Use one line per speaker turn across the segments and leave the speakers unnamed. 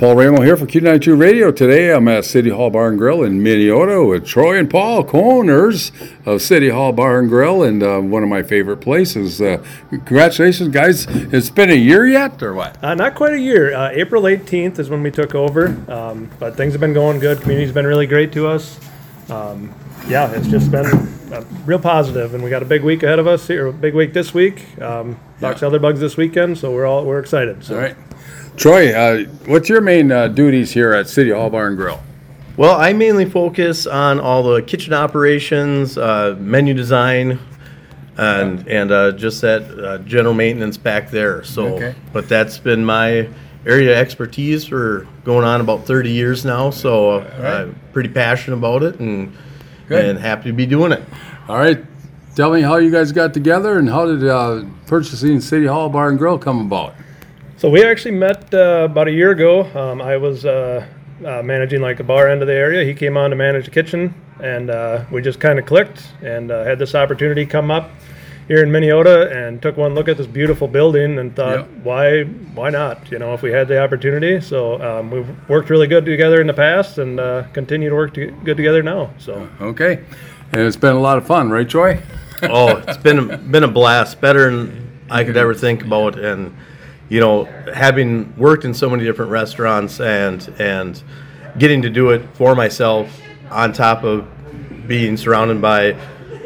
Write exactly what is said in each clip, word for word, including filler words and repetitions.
Paul Ramo here for Q ninety-two Radio. Today I'm at City Hall Bar and Grill in Minneota with Troy and Paul, co-owners of City Hall Bar and Grill, and uh, one of my favorite places. Uh, congratulations, guys. It's been a year yet, or what?
Uh, not quite a year. Uh, April eighteenth is when we took over, um, but things have been going good. Community's been really great to us. Um, yeah, it's just been uh, real positive, and we got a big week ahead of us here, a big week this week. Um, Box
Yeah.
Elder Bugs this weekend, so we're all we're excited. So.
All right. Troy, uh, what's your main uh, duties here at City Hall Bar and Grill?
Well, I mainly focus on all the kitchen operations, uh, menu design, and and uh, just that uh, general maintenance back there. So,
Okay.
but that's been my area of expertise for going on about thirty years now. So uh,
right.
I'm pretty passionate about it and
Good.
and happy to be doing it.
All right. Tell me how you guys got together and how did uh, purchasing City Hall Bar and Grill come about?
So we actually met uh, about a year ago. Um, I was uh, uh, managing like the bar end of the area. He came on to manage the kitchen, and uh, we just kind of clicked and uh, had this opportunity come up here in Minneota, and took one look at this beautiful building and thought,
Yep.
why why not? You know, if we had the opportunity. So um, we've worked really good together in the past, and uh, continue to work to good together now. So
Okay. And it's been a lot of fun, right, Troy?
Oh, it's been been a blast, better than I could ever think about, and you know, having worked in so many different restaurants and and getting to do it for myself, on top of being surrounded by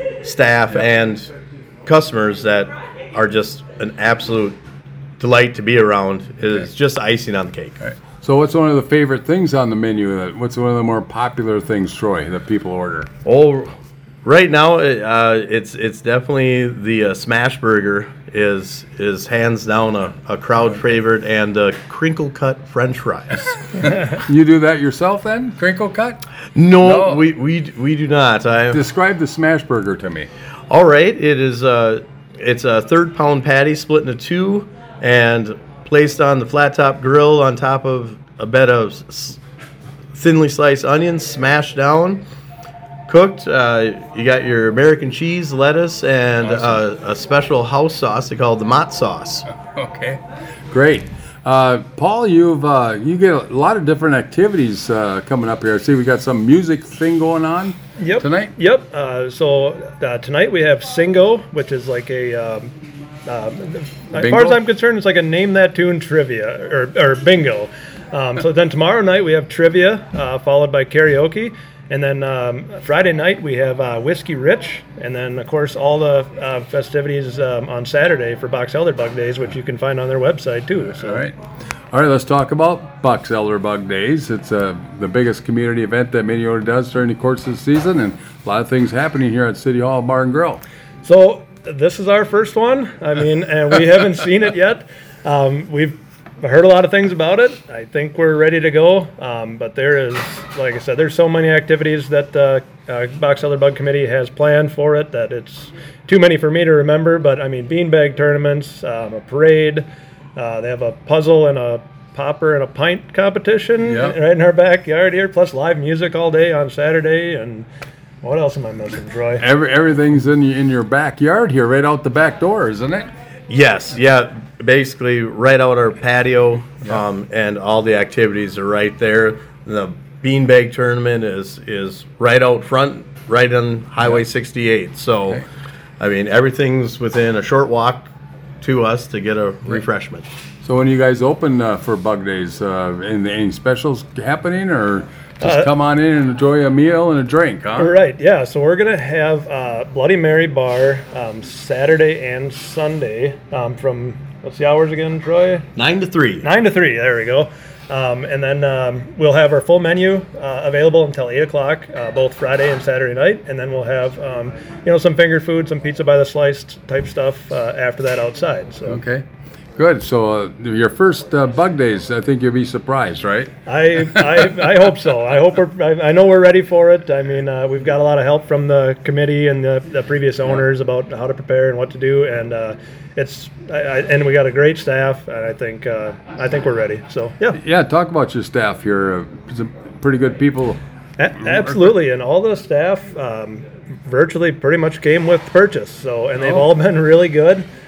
staff and customers that are just an absolute delight to be around, is just icing on the cake.
So what's one of the favorite things on the menu? That What's one of the more popular things, Troy, that people order?
Oh, right now uh, it's it's definitely the uh, smash burger is is hands down a, a crowd favorite, and uh, crinkle cut French fries.
You do that yourself then? Crinkle cut?
No,
No.
we we we do not. I
Describe the smash burger to me.
all right. It is uh it's a third pound patty split into two and placed on the flat top grill on top of a bed of s- thinly sliced onions, smashed down. Cooked, uh, you got your American cheese, lettuce, and
Awesome.
uh, a special house sauce they call the Mott sauce.
Okay. Great. Uh, Paul, you've uh, you get a lot of different activities uh, coming up here. I see we got some music thing going on
Yep.
tonight.
Yep. Uh, so uh, tonight we have Singo, which is like a, um, uh, as
Bingo?
far as I'm concerned, it's like a name that tune trivia or, or bingo. Um, so then tomorrow night we have trivia, uh, followed by karaoke. And then um, Friday night we have uh, Whiskey Rich, and then of course all the uh, festivities um, on Saturday for Box Elder Bug Days, which you can find on their website too. So.
All right. All right, let's talk about Box Elder Bug Days. It's uh, the biggest community event that Minneota does during the course of the season, and a lot of things happening here at City Hall Bar and Grill.
So this is our first one. I mean, and we haven't seen it yet. Um, we've heard a lot of things about it. I think we're ready to go. Um, but there is, like I said, there's so many activities that the uh, uh, Box Elder Bug Committee has planned for it that it's too many for me to remember. But I mean, beanbag tournaments, um, a parade. Uh, they have a puzzle and a popper and a pint competition
Yep.
right in our backyard here. Plus live music all day on Saturday. And what else am I missing, Troy?
Every, everything's in, y- in your backyard here, right out the back door, isn't it?
Yes, yeah, basically right out our patio, um, and all the activities are right there. The beanbag tournament is is right out front, right on Highway sixty-eight. So,
Okay.
I mean, everything's within a short walk to us to get a refreshment.
So when you guys open uh, for Bug Days, uh, any, any specials happening, or just
Uh,
come on in and enjoy a meal and a drink, huh?
All right, yeah. So we're gonna have uh, Bloody Mary bar um, Saturday and Sunday um, from what's the hours again, Troy?
Nine to three.
Nine to three. There we go. Um, and then um, we'll have our full menu uh, available until eight o'clock, uh, both Friday and Saturday night. And then we'll have um, you know some finger food, some pizza by the slice type stuff uh, after that outside. So
Okay. Good. So uh, your first uh, Bug Days, I think you'll be surprised, right?
I, I I hope so. I hope we're. I, I know we're ready for it. I mean, uh, we've got a lot of help from the committee and the, the previous owners about how to prepare and what to do, and uh, it's I, I, and we got a great staff, and I think uh, I think we're ready. So yeah,
Yeah. Talk about your staff here. Uh, some pretty good people.
a- absolutely, and all the staff um, virtually pretty much came with purchase. So and they've
Oh.
all been really good.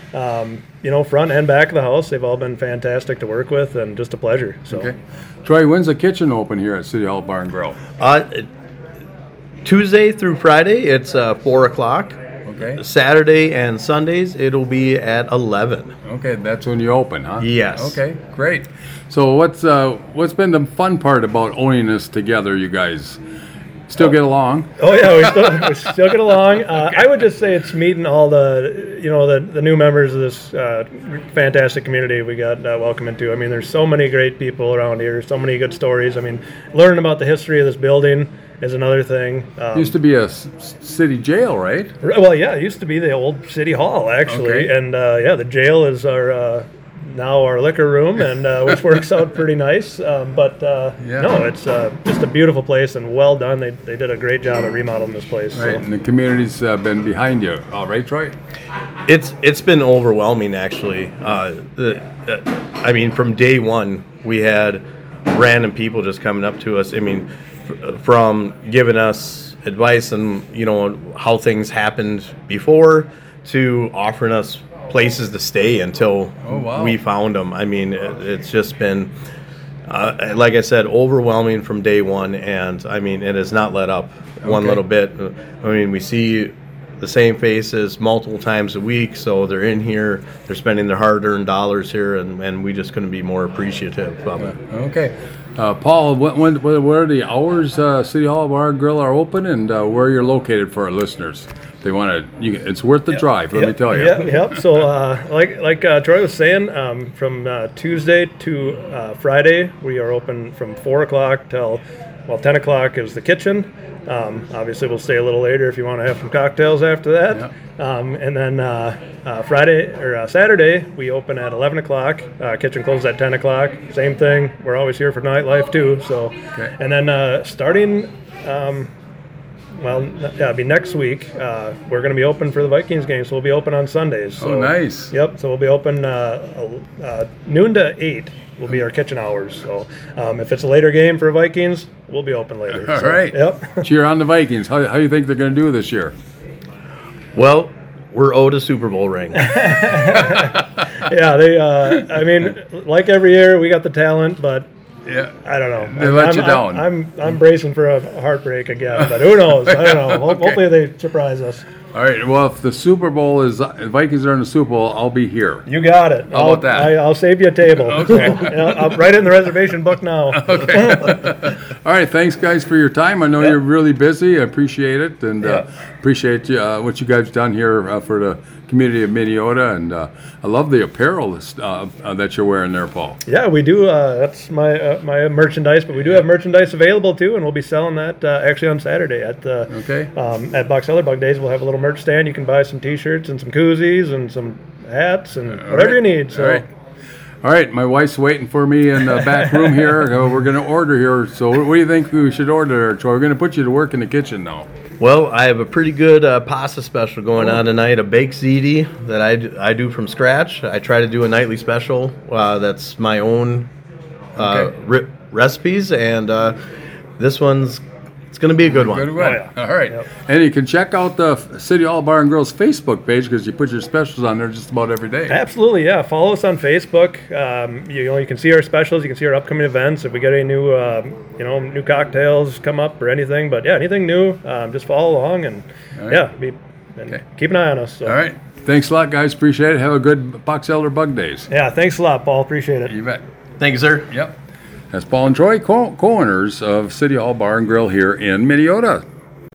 um, you know, front and back of the house. They've all been fantastic to work with and just a pleasure. So.
Okay. Troy, when's the kitchen open here at City Hall Bar and Grill?
Uh, Tuesday through Friday, it's uh, four o'clock.
Okay.
Saturday and Sundays, it'll be at eleven.
Okay, that's when you open, huh?
Yes.
Okay, great. So what's uh, what's been the fun part about owning this together, you guys? Still get along?
Oh yeah, we still, we still get along. Uh, I would just say it's meeting all the, you know, the, the new members of this uh, fantastic community we got uh, welcome into. I mean, there's so many great people around here, so many good stories. I mean, learning about the history of this building is another thing. Um,
Used to be a s- city jail, right?
r- well, yeah, it used to be the old city hall actually,
Okay.
and uh, yeah, the jail is our uh, now our liquor room, and uh, which works out pretty nice. Um, but uh,
Yeah.
no, it's uh, just a beautiful place and well done. They they did a great job at remodeling this place. so.
Right, and the community's uh, been behind you. All right, Troy?
It's it's been overwhelming actually. Uh, the, uh, I mean, from day one, we had random people just coming up to us. I mean, f- from giving us advice and you know how things happened before to offering us places to stay until
Oh, wow.
we found them. I mean, it, it's just been, uh, like I said, overwhelming from day one, and I mean, it has not let up one
Okay.
little bit. I mean, we see the same faces multiple times a week, so they're in here, they're spending their hard-earned dollars here, and, and we just couldn't be more appreciative of it.
Okay. Uh, Paul, when, when, what are the hours uh, City Hall Bar and Grill are open, and uh, where you're located for our listeners? They want to. You, it's worth the drive. Let me tell you.
Yep, yep. So, uh, like like uh, Troy was saying, um, from uh, Tuesday to uh, Friday, we are open from four o'clock till, well, ten o'clock is the kitchen. Um, obviously, we'll stay a little later if you want to have some cocktails after that. Um, and then uh, uh, Friday or uh, Saturday, we open at eleven o'clock. Uh, kitchen closes at ten o'clock. Same thing. We're always here for nightlife too. So,
Okay.
and then uh, starting. Um, Well, n- yeah, it'll be next week. Uh, we're going to be open for the Vikings game, so we'll be open on Sundays. So,
Oh, nice.
Yep. So we'll be open uh, uh, noon to eight. Will be our kitchen hours. So um, if it's a later game for Vikings, we'll be open later.
All
So,
right.
Yep.
Cheer on the Vikings. How, how do you think they're going to do this year?
Well, we're owed a Super Bowl ring.
yeah. They. Uh, I mean, like every year, we got the talent, but.
Yeah.
I don't know.
They let
I'm,
you down.
I'm, I'm I'm bracing for a heartbreak again, but who knows? I don't know. Ho-
Okay.
Hopefully they surprise us.
All right. Well, if the Super Bowl is uh, Vikings are in the Super Bowl, I'll be here.
You got it.
How
I'll,
about that?
I, I'll save you a table.
Okay.
So, yeah, I'll write it in the reservation book now.
All right. Thanks, guys, for your time. I know
Yeah.
you're really busy. I appreciate it, and uh,
Yeah.
appreciate you, uh, what you guys have done here uh, for the community of Minneota. And uh, I love the apparel uh, uh, that you're wearing there, Paul.
Yeah, we do. Uh, that's my uh, my merchandise, but we do have merchandise available too, and we'll be selling that uh, actually on Saturday at the
Okay.
um, at Box Elder Bug Days. We'll have a little merch stand. You can buy some T-shirts and some koozies and some hats and
All
whatever
right.
you need. So.
All right. All right, my wife's waiting for me in the back room here. Uh, We're going to order here. So, what do you think we should order, Troy? We're going to put you to work in the kitchen now.
Well, I have a pretty good uh, pasta special going on tonight, a baked ziti that I do, I do from scratch. I try to do a nightly special uh, that's my own uh,
Okay.
re- recipes, and uh, this one's it's going to be a good one.
Good one.
Oh, yeah.
All right.
Yep.
And you can check out the City Hall Bar and Grill's Facebook page because you put your specials on there just about every day.
Absolutely, yeah. Follow us on Facebook. Um, you, know, you can see our specials. You can see our upcoming events. If we get any new, um, you know, new cocktails come up or anything. But yeah, anything new, um, just follow along and
right.
yeah, be, and
Okay.
keep an eye on us. So.
All right. Thanks a lot, guys. Appreciate it. Have a good Box Elder Bug Days.
Yeah, thanks a lot, Paul. Appreciate it.
You bet.
Thank you, sir.
Yep. That's Paul and Troy, co- co-owners of City Hall Bar and Grill here in Minneota.